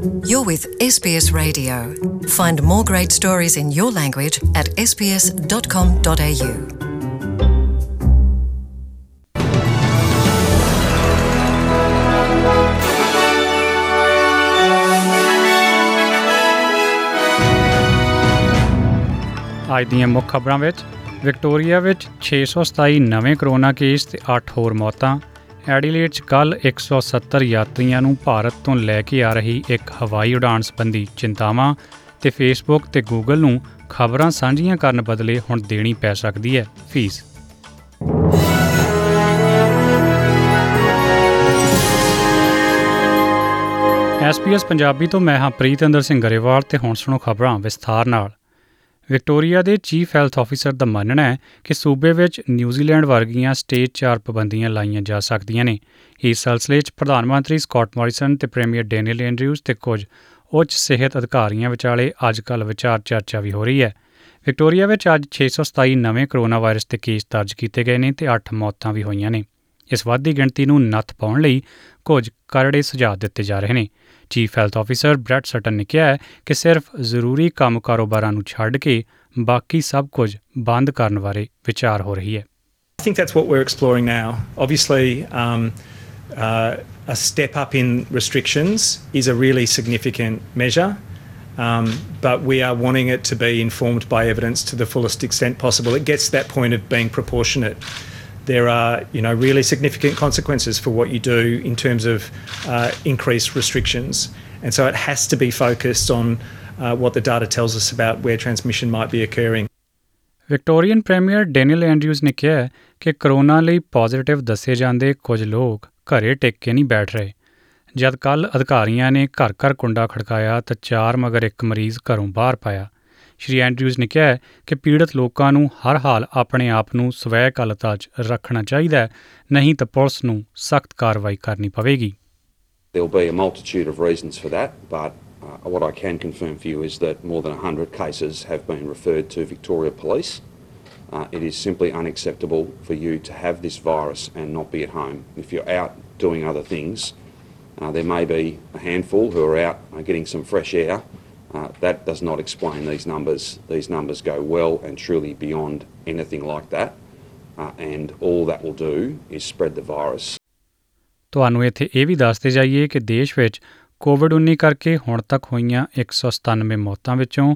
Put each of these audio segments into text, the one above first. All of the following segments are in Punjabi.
You're with SBS Radio. Find more great stories in your language at sbs.com.au. ਅੱਜ ਦੀਆਂ ਮੁੱਖ ਖਬਰਾਂ ਵਿੱਚ ਵਿਕਟੋਰੀਆ ਵਿੱਚ 627 ਨਵੇਂ ਕਰੋਨਾ ਕੇਸ ਤੇ 8 ਹੋਰ ਮੌਤਾਂ। ਐਡੀਲੇਡ 'ਚ ਕੱਲ੍ਹ 170 ਯਾਤਰੀਆਂ ਨੂੰ ਭਾਰਤ ਤੋਂ ਲੈ ਕੇ ਆ ਰਹੀ ਇੱਕ ਹਵਾਈ ਉਡਾਣ ਸੰਬੰਧੀ ਚਿੰਤਾਵਾਂ ਤੇ ਫੇਸਬੁੱਕ ਤੇ ਗੂਗਲ ਨੂੰ ਖਬਰਾਂ ਸਾਂਝੀਆਂ ਕਰਨ ਬਦਲੇ ਹੁਣ ਦੇਣੀ ਪੈ ਸਕਦੀ ਹੈ ਫੀਸ। SBS ਪੰਜਾਬੀ ਤੋਂ ਮੈਂ ਹਾਂ ਪ੍ਰੀਤਿੰਦਰ ਸਿੰਘ ਗਰੇਵਾਲ ਤੇ ਹੁਣ ਸੁਣੋ ਖਬਰਾਂ ਵਿਸਥਾਰ ਨਾਲ। ਵਿਕਟੋਰੀਆ ਦੇ ਚੀਫ ਹੈਲਥ ਆਫਿਸਰ ਦਾ ਮੰਨਣਾ ਹੈ ਕਿ ਸੂਬੇ ਵਿੱਚ ਨਿਊਜ਼ੀਲੈਂਡ ਵਰਗੀਆਂ ਸਟੇਜ 4 ਪਾਬੰਦੀਆਂ ਲਾਈਆਂ ਜਾ ਸਕਦੀਆਂ ਨੇ। ਇਸ ਸਿਲਸਿਲੇ 'ਚ ਪ੍ਰਧਾਨ ਮੰਤਰੀ ਸਕਾਟ ਮੋਰਿਸਨ ਤੇ ਪ੍ਰੀਮੀਅਰ ਡੈਨੀਅਲ ਐਂਡਰਿਊਜ਼ ਤੇ ਕੁਝ ਉੱਚ ਸਿਹਤ ਅਧਿਕਾਰੀਆਂ ਵਿਚਾਲੇ ਅੱਜ ਕੱਲ੍ਹ ਵਿਚਾਰ ਚਰਚਾ ਵੀ ਹੋ ਰਹੀ ਹੈ। ਵਿਕਟੋਰੀਆ ਵਿੱਚ ਅੱਜ 627 ਨਵੇਂ ਕਰੋਨਾ ਵਾਇਰਸ ਦੇ ਕੇਸ ਦਰਜ ਕੀਤੇ ਗਏ ਨੇ ਤੇ 8 ਮੌਤਾਂ ਵੀ ਹੋਈਆਂ ਨੇ। ਇਸ ਵੱਧਦੀ ਗਿਣਤੀ ਨੂੰ ਨੱਥ ਪਾਉਣ ਲਈ ਕੁਝ ਕਰੜੇ ਸੁਝਾਅ ਦਿੱਤੇ ਜਾ ਰਹੇ ਨੇ। Chief health officer Brett Sutton ਨੇ ਕਿਹਾ ਹੈ ਕਿ ਸਿਰਫ ਜ਼ਰੂਰੀ ਕੰਮ ਕਾਰੋਬਾਰਾਂ ਨੂੰ ਛੱਡ ਕੇ ਬਾਕੀ ਸਭ ਕੁਝ ਬੰਦ ਕਰਨ ਬਾਰੇ ਵਿਚਾਰ ਹੋ ਰਹੀ ਹੈ। I think that's what we're exploring now. Obviously, a step up in restrictions is a really significant measure, but we are wanting it to be informed by evidence to the fullest extent possible. It gets to that point of being proportionate. There are, really significant consequences for what you do in terms of increased restrictions, and so it has to be focused on what the data tells us about where transmission might be occurring. Victorian premier Daniel Andrews ਨੇ ਕਿਹਾ ਕਿ ਕਰੋਨਾ ਲਈ ਪੋਜ਼ੀਟਿਵ ਦੱਸੇ ਜਾਂਦੇ ਕੁਝ ਲੋਕ ਘਰੇ ਟਿਕ ਕੇ ਨਹੀਂ ਬੈਠ ਰਹੇ। ਜਦ ਕੱਲ੍ਹ ਅਧਿਕਾਰੀਆਂ ਨੇ ਘਰ ਘਰ ਕੁੰਡਾ ਖੜਕਾਇਆ ਤਾਂ 4 ਮਗਰ ਇੱਕ ਮਰੀਜ਼ ਘਰੋਂ ਬਾਹਰ ਪਾਇਆ। ਸ਼੍ਰੀ ਐਂਡਰਿਊਜ਼ ਨੇ ਕਿਹਾ ਕਿ ਪੀੜਤ ਲੋਕਾਂ ਨੂੰ ਹਰ ਹਾਲ ਆਪਣੇ ਆਪ ਨੂੰ ਸਵੈ-ਕਲਤਾ 'ਚ ਰੱਖਣਾ ਚਾਹੀਦਾ ਹੈ, ਨਹੀਂ ਤਾਂ ਪੁਲਿਸ ਨੂੰ ਸਖਤ ਕਾਰਵਾਈ ਕਰਨੀ ਪਵੇਗੀ। There will be a multitude of reasons for that, but what I can confirm for you is that more than 100 cases have been referred to Victoria Police. It is simply unacceptable for you to have this virus and not be at home. If you're out doing other things, there may be a handful who are out getting some fresh air. That does not explain these numbers. These numbers go well and truly beyond anything like that, and all that will do is spread the virus. ਤੁਹਾਨੂੰ ਇੱਥੇ ਇਹ ਵੀ ਦੱਸਦੇ ਜਾਈਏ ਕਿ ਦੇਸ਼ ਵਿੱਚ ਕੋਵਿਡ-19 ਕਰਕੇ ਹੁਣ ਤੱਕ ਹੋਈਆਂ 197 ਮੌਤਾਂ ਵਿੱਚੋਂ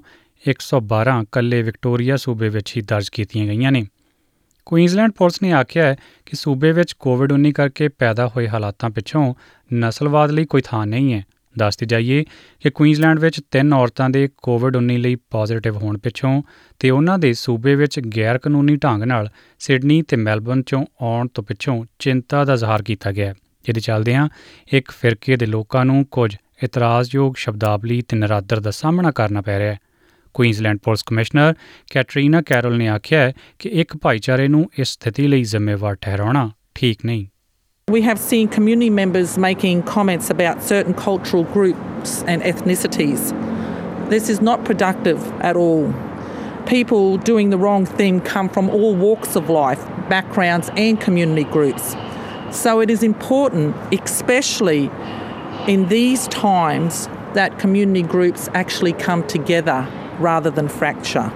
112 ਇਕੱਲੇ ਵਿਕਟੋਰੀਆ ਸੂਬੇ ਵਿੱਚ ਹੀ ਦਰਜ ਕੀਤੀਆਂ ਗਈਆਂ ਨੇ। ਕੁਈਨਜ਼ਲੈਂਡ ਪੁਲਿਸ ਨੇ ਆਖਿਆ ਹੈ ਕਿ ਸੂਬੇ ਵਿੱਚ ਕੋਵਿਡ-19 ਕਰਕੇ ਪੈਦਾ ਹੋਏ ਹਾਲਾਤਾਂ ਪਿੱਛੋਂ ਨਸਲਵਾਦ ਲਈ ਕੋਈ ਥਾਂ ਨਹੀਂ ਹੈ। ਦੱਸਦੇ ਜਾਈਏ ਕਿ ਕੁਈਨਜ਼ਲੈਂਡ ਵਿੱਚ 3 ਔਰਤਾਂ ਦੇ ਕੋਵਿਡ-19 ਲਈ ਪੋਜ਼ੀਟਿਵ ਹੋਣ ਪਿੱਛੋਂ ਤੇ ਉਹਨਾਂ ਦੇ ਸੂਬੇ ਵਿੱਚ ਗੈਰ ਕਾਨੂੰਨੀ ਢੰਗ ਨਾਲ ਸਿਡਨੀ ਤੇ ਮੈਲਬਰਨ 'ਚੋਂ ਆਉਣ ਤੋਂ ਪਿੱਛੋਂ ਚਿੰਤਾ ਦਾ ਇਜ਼ਹਾਰ ਕੀਤਾ ਗਿਆ। ਜਿਹਦੇ ਚੱਲਦਿਆਂ ਇੱਕ ਫਿਰਕੇ ਦੇ ਲੋਕਾਂ ਨੂੰ ਕੁਝ ਇਤਰਾਜ਼ਯੋਗ ਸ਼ਬਦਾਵਲੀ ਤੇ ਨਰਾਦਰ ਦਾ ਸਾਹਮਣਾ ਕਰਨਾ ਪੈ ਰਿਹਾ ਹੈ। Queensland police commissioner Katarina Carroll ਨੇ ਆਖਿਆ ਹੈ ਕਿ ਇੱਕ ਭਾਈਚਾਰੇ ਨੂੰ ਇਸ ਸਥਿਤੀ ਲਈ ਜ਼ਿੰਮੇਵਾਰ ਠਹਿਰਾਉਣਾ ਠੀਕ ਨਹੀਂ। We have seen community members making comments about certain cultural groups and ethnicities. This is not productive at all. People doing the wrong thing come from all walks of life, backgrounds and community groups. So it is important, especially in these times, that community groups actually come together rather than fracture.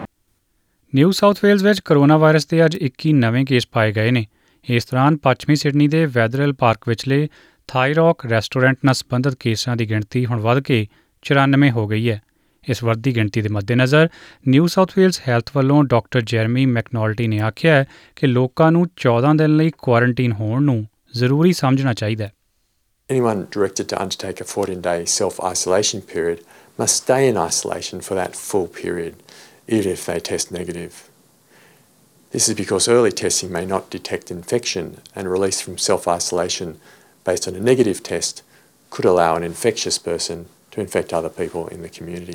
New South Wales ਵਿੱਚ ਕਰੋਨਾ ਵਾਇਰਸ ਦੇ ਅੱਜ 21 ਨਵੇਂ ਕੇਸ ਪਾਏ ਗਏ ਨੇ। ਇਸ ਦੌਰਾਨ ਪੱਛਮੀ ਸਿਡਨੀ ਦੇ ਵੈਦਰਲ ਪਾਰਕ ਵਿਚਲੇ ਥਾਈ ਰੌਕ ਰੈਸਟੋਰੈਂਟ ਨਾਲ ਸੰਬੰਧਿਤ ਕੇਸਾਂ ਦੀ ਗਿਣਤੀ ਹੁਣ ਵੱਧ ਕੇ 94 ਹੋ ਗਈ ਹੈ। ਇਸ ਵੱਧਦੀ ਗਿਣਤੀ ਦੇ ਮੱਦੇਨਜ਼ਰ ਨਿਊ ਸਾਊਥ ਵੇਲਜ਼ ਹੈਲਥ ਵੱਲੋਂ ਡਾਕਟਰ ਜੈਰਮੀ ਮੈਕਨੋਲਟੀ ਨੇ ਆਖਿਆ ਹੈ ਕਿ ਲੋਕਾਂ ਨੂੰ 14 ਦਿਨ ਲਈ ਕੁਆਰੰਟੀਨ ਹੋਣ ਨੂੰ ਜ਼ਰੂਰੀ ਸਮਝਣਾ ਚਾਹੀਦਾ ਹੈ। Anyone directed to undertake a 14-day self-isolation period must stay in isolation for that full period, even if they test negative. This is because early testing may not detect infection, and release from self-isolation based on a negative test could allow an infectious person to infect other people in the community.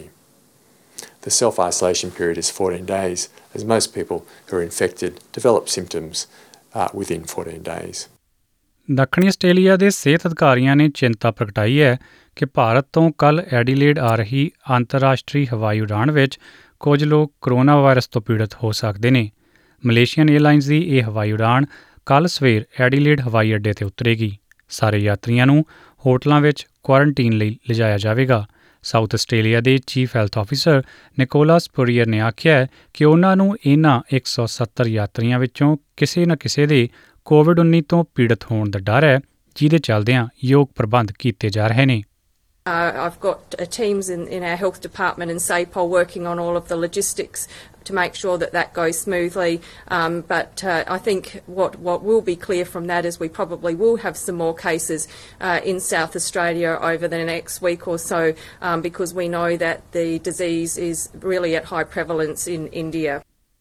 The self-isolation period is 14 days, as most people who are infected develop symptoms within 14 days. ਦੱਖਣੀ ਆਸਟ੍ਰੇਲੀਆ ਦੇ ਸਿਹਤ ਅਧਿਕਾਰੀਆਂ ਨੇ ਚਿੰਤਾ ਪ੍ਰਗਟਾਈ ਹੈ ਕਿ ਭਾਰਤ ਤੋਂ ਕੱਲ੍ਹ ਐਡੀਲੇਡ ਆ ਰਹੀ ਅੰਤਰਰਾਸ਼ਟਰੀ ਹਵਾਈ ਉਡਾਣ ਵਿੱਚ ਕੁਝ ਲੋਕ ਕਰੋਨਾ ਵਾਇਰਸ ਤੋਂ ਪੀੜਤ ਹੋ ਸਕਦੇ ਨੇ। ਮਲੇਸ਼ੀਅਨ ਏਅਰਲਾਈਨਜ਼ ਦੀ ਇਹ ਹਵਾਈ ਉਡਾਣ ਕੱਲ੍ਹ ਸਵੇਰ ਐਡੀਲੇਡ ਹਵਾਈ ਅੱਡੇ 'ਤੇ ਉਤਰੇਗੀ। ਸਾਰੇ ਯਾਤਰੀਆਂ ਨੂੰ ਹੋਟਲਾਂ ਵਿੱਚ ਕੁਆਰੰਟੀਨ ਲਈ ਲਿਜਾਇਆ ਜਾਵੇਗਾ। ਸਾਊਥ ਆਸਟ੍ਰੇਲੀਆ ਦੇ chief health officer Nicolas Spurrier ਨੇ ਆਖਿਆ ਕਿ ਉਹਨਾਂ ਨੂੰ ਇਹਨਾਂ 170 ਯਾਤਰੀਆਂ ਵਿੱਚੋਂ ਕਿਸੇ ਨਾ ਕਿਸੇ ਦੇ ਕੋਵਿਡ-19 ਤੋਂ ਪੀੜਤ ਹੋਣ ਦਾ ਡਰ ਹੈ, ਜਿਹਦੇ ਚੱਲਦਿਆਂ ਯੋਗ ਪ੍ਰਬੰਧ ਕੀਤੇ ਜਾ ਰਹੇ ਨੇ। I've got teams in our health department and SAPOL working on all of the logistics to make sure that goes smoothly. But I think what will be clear from that is we probably will have some more cases in South Australia over the next week or so because we know that the disease is really at high prevalence in India.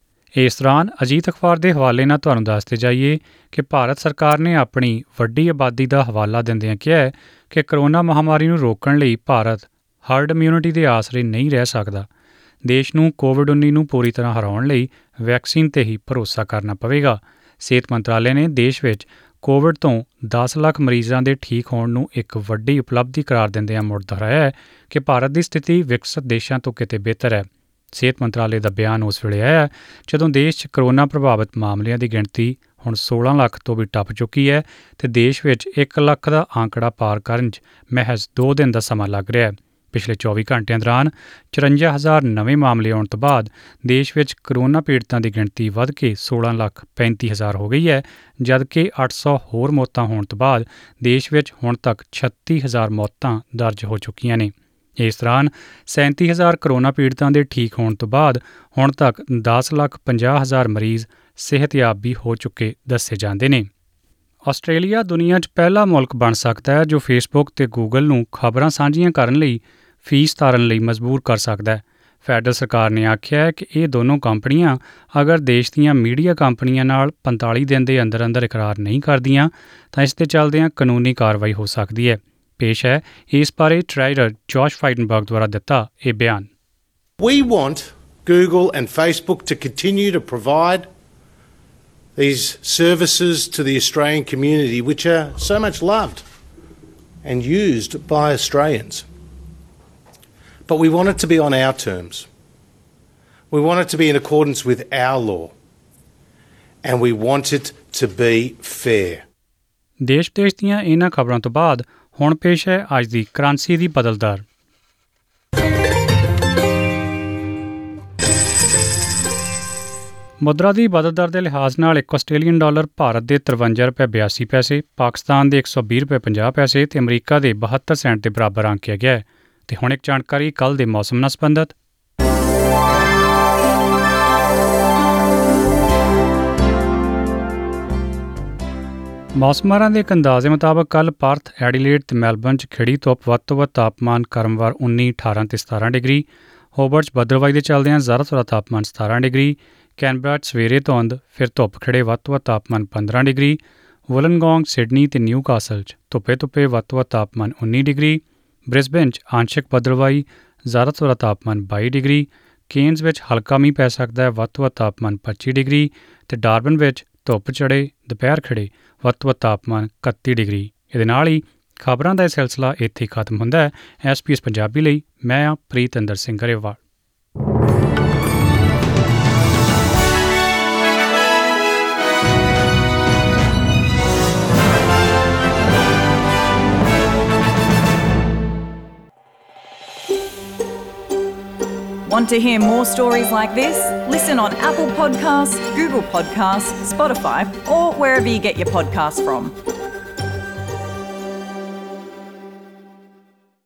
ਇਸ ਦੌਰਾਨ ਅਜੀਤ ਅਖਬਾਰ ਦੇ ਹਵਾਲੇ ਨਾਲ ਤੁਹਾਨੂੰ ਦੱਸਦੇ ਜਾਈਏ ਕਿ ਭਾਰਤ ਸਰਕਾਰ ਨੇ ਆਪਣੀ ਵੱਡੀ ਆਬਾਦੀ ਦਾ ਹਵਾਲਾ ਦਿੰਦਿਆਂ ਕਿਹਾ ਹੈ ਕਿ ਕਰੋਨਾ ਮਹਾਮਾਰੀ ਨੂੰ ਰੋਕਣ ਲਈ ਭਾਰਤ ਹਰਡ ਇਮਿਊਨਿਟੀ ਦੇ ਆਸਰੇ ਨਹੀਂ ਰਹਿ ਸਕਦਾ। ਦੇਸ਼ ਨੂੰ ਕੋਵਿਡ-19 ਨੂੰ ਪੂਰੀ ਤਰ੍ਹਾਂ ਹਰਾਉਣ ਲਈ ਵੈਕਸੀਨ 'ਤੇ ਹੀ ਭਰੋਸਾ ਕਰਨਾ ਪਵੇਗਾ। ਸਿਹਤ ਮੰਤਰਾਲੇ ਨੇ ਦੇਸ਼ ਵਿੱਚ ਕੋਵਿਡ ਤੋਂ 10 ਲੱਖ ਮਰੀਜ਼ਾਂ ਦੇ ਠੀਕ ਹੋਣ ਨੂੰ ਇੱਕ ਵੱਡੀ ਉਪਲਬਧੀ ਕਰਾਰ ਦਿੰਦਿਆਂ ਮੁੜ ਦੁਹਰਾਇਆ ਹੈ ਕਿ ਭਾਰਤ ਦੀ ਸਥਿਤੀ ਵਿਕਸਤ ਦੇਸ਼ਾਂ ਤੋਂ ਕਿਤੇ ਬਿਹਤਰ ਹੈ। ਸਿਹਤ ਮੰਤਰਾਲੇ ਦਾ ਬਿਆਨ ਉਸ ਵੇਲੇ ਆਇਆ ਜਦੋਂ ਦੇਸ਼ 'ਚ ਕਰੋਨਾ ਪ੍ਰਭਾਵਿਤ ਮਾਮਲਿਆਂ ਦੀ ਗਿਣਤੀ ਹੁਣ 16 ਲੱਖ ਤੋਂ ਵੀ ਟੱਪ ਚੁੱਕੀ ਹੈ ਅਤੇ ਦੇਸ਼ ਵਿੱਚ 1 ਲੱਖ ਦਾ ਆਂਕੜਾ ਪਾਰ ਕਰਨ 'ਚ ਮਹਿਜ਼ 2 ਦਿਨ ਦਾ ਸਮਾਂ ਲੱਗ ਰਿਹਾ ਹੈ। ਪਿਛਲੇ 24 ਘੰਟਿਆਂ ਦੌਰਾਨ 54,000 ਨਵੇਂ ਮਾਮਲੇ ਆਉਣ ਤੋਂ ਬਾਅਦ ਦੇਸ਼ ਵਿੱਚ ਕਰੋਨਾ ਪੀੜਤਾਂ ਦੀ ਗਿਣਤੀ ਵੱਧ ਕੇ 16,35,000 ਹੋ ਗਈ ਹੈ, ਜਦਕਿ 800 ਹੋਰ ਮੌਤਾਂ ਹੋਣ ਤੋਂ ਬਾਅਦ ਦੇਸ਼ ਵਿੱਚ ਹੁਣ ਤੱਕ 36,000 ਮੌਤਾਂ ਦਰਜ ਹੋ ਚੁੱਕੀਆਂ ਨੇ। ਇਸ ਦੌਰਾਨ 37,000 ਕਰੋਨਾ ਪੀੜਤਾਂ ਦੇ ਠੀਕ ਹੋਣ ਤੋਂ ਬਾਅਦ ਹੁਣ ਤੱਕ 10,50,000 ਮਰੀਜ਼ ਸਿਹਤਯਾਬ ਵੀ ਹੋ ਚੁੱਕੇ ਦੱਸੇ ਜਾਂਦੇ ਨੇ। ਆਸਟ੍ਰੇਲੀਆ ਦੁਨੀਆ 'ਚ ਪਹਿਲਾ ਮੁਲਕ ਬਣ ਸਕਦਾ ਹੈ ਜੋ ਫੇਸਬੁੱਕ ਤੇ ਗੂਗਲ ਨੂੰ ਖਬਰਾਂ ਸਾਂਝੀਆਂ ਕਰਨ ਲਈ ਫੀਸ ਤਾਰਨ ਲਈ ਮਜਬੂਰ ਕਰ ਸਕਦਾ ਹੈ। ਫੈਡਰਲ ਸਰਕਾਰ ਨੇ ਆਖਿਆ ਹੈ ਕਿ ਇਹ ਦੋਨੋਂ ਕੰਪਨੀਆਂ ਅਗਰ ਦੇਸ਼ ਦੀਆਂ ਮੀਡੀਆ ਕੰਪਨੀਆਂ ਨਾਲ 45 ਦਿਨ ਦੇ ਅੰਦਰ ਅੰਦਰ ਇਕਰਾਰ ਨਹੀਂ ਕਰਦੀਆਂ ਤਾਂ ਇਸ ਦੇ ਚੱਲਦਿਆਂ ਕਾਨੂੰਨੀ ਕਾਰਵਾਈ ਹੋ ਸਕਦੀ ਹੈ। ਪੇਸ਼ ਹੈ ਇਸ ਬਾਰੇ ਟ੍ਰਾਈਡਰ ਜੋਸ਼ ਫਾਈਡਨਬਰਗ ਦੁਆਰਾ ਦਿੱਤਾ ਇਹ ਬਿਆਨ। We want Google and Facebook to continue to provide these services to the Australian community which are so much loved and used by Australians. But we want it to be on our terms. We want it to be in accordance with our law. And we want it to be fair. ਦੇਸ਼ ਵਿਦੇਸ਼ ਦੀਆਂ ਇਹਨਾਂ ਖਬਰਾਂ ਤੋਂ ਬਾਅਦ ਹੁਣ ਪੇਸ਼ ਹੈ ਅੱਜ ਦੀ ਕਰੰਸੀ ਦੀ ਬਦਲ ਦਰ। ਮੁਦਰਾ ਦੀ ਬਦਲ ਦਰ ਦੇ ਲਿਹਾਜ਼ ਨਾਲ ਇੱਕ ਆਸਟ੍ਰੇਲੀਅਨ ਡਾਲਰ ਭਾਰਤ ਦੇ 53 ਰੁਪਏ 82 ਪੈਸੇ, ਪਾਕਿਸਤਾਨ ਦੇ 120 ਰੁਪਏ 50 ਪੈਸੇ ਤੇ ਅਮਰੀਕਾ ਦੇ 72 ਸੈਂਟ ਦੇ ਬਰਾਬਰ ਆਂਕਿਆ ਗਿਆ ਹੈ। ਤੇ ਹੁਣ ਇੱਕ ਜਾਣਕਾਰੀ ਕੱਲ੍ਹ ਦੇ ਮੌਸਮ ਨਾਲ ਸੰਬੰਧਿਤ। ਮੌਸਮਾਰਾਂ ਦੇ ਇੱਕ ਅੰਦਾਜ਼ੇ ਮੁਤਾਬਕ ਕੱਲ੍ਹ ਪਰਥ, ਐਡੀਲੇਡ ਤੇ ਮੈਲਬਰਨ 'ਚ ਖਿੜੀ ਧੁੱਪ, ਵੱਧ ਤੋਂ ਵੱਧ ਤਾਪਮਾਨ ਕਰਮਵਾਰ 19, 18 ਤੇ 17 ਡਿਗਰੀ। ਹੋਬਰਟ 'ਚ ਬੱਦਲਵਾਈ ਦੇ ਚੱਲਦਿਆਂ ਜ਼ਿਆਦਾਤਰ ਤਾਪਮਾਨ 17 ਡਿਗਰੀ। ਕੈਨਬਰਾ 'ਚ ਸਵੇਰੇ ਧੁੰਦ, ਫਿਰ ਧੁੱਪ ਖਿੜੇ, ਵੱਧ ਤੋਂ ਵੱਧ ਤਾਪਮਾਨ 15 ਡਿਗਰੀ। ਵੁਲਨਗੋਂਗ, ਸਿਡਨੀ ਤੇ ਨਿਊਕਾਸਲ 'ਚ ਧੁੱਪੇ ਵੱਧ ਤੋਂ ਵੱਧ ਤਾਪਮਾਨ 19 ਡਿਗਰੀ। ਬ੍ਰਿਸਬੇਨ 'ਚ ਆਂਸ਼ਿਕ ਬੱਦਲਵਾਈ, ਜ਼ਿਆਦਾਤਰ ਦਾ ਤਾਪਮਾਨ 22 ਡਿਗਰੀ। ਕੇਨਜ਼ ਵਿੱਚ ਹਲਕਾ ਮੀਂਹ ਪੈ ਸਕਦਾ ਹੈ, ਵੱਧ ਤੋਂ ਵੱਧ ਤਾਪਮਾਨ 25 ਡਿਗਰੀ। ਤੇ ਡਾਰਬਨ ਵਿੱਚ ਧੁੱਪ ਚੜੇ, ਦੁਪਹਿਰ ਖਿੜੇ, ਵੱਧ ਤੋਂ ਵੱਧ ਤਾਪਮਾਨ 31 ਡਿਗਰੀ। ਇਹਦੇ ਨਾਲ ਹੀ ਖਬਰਾਂ ਦਾ ਇਹ ਸਿਲਸਿਲਾ ਇੱਥੇ ਖਤਮ ਹੁੰਦਾ ਹੈ। SBS ਪੰਜਾਬੀ ਲਈ ਮੈਂ ਹਾਂ Pritinder Singh Grewal. Want to hear more stories like this? Listen on Apple Podcasts, Google Podcasts, Spotify, or wherever you get your podcasts from.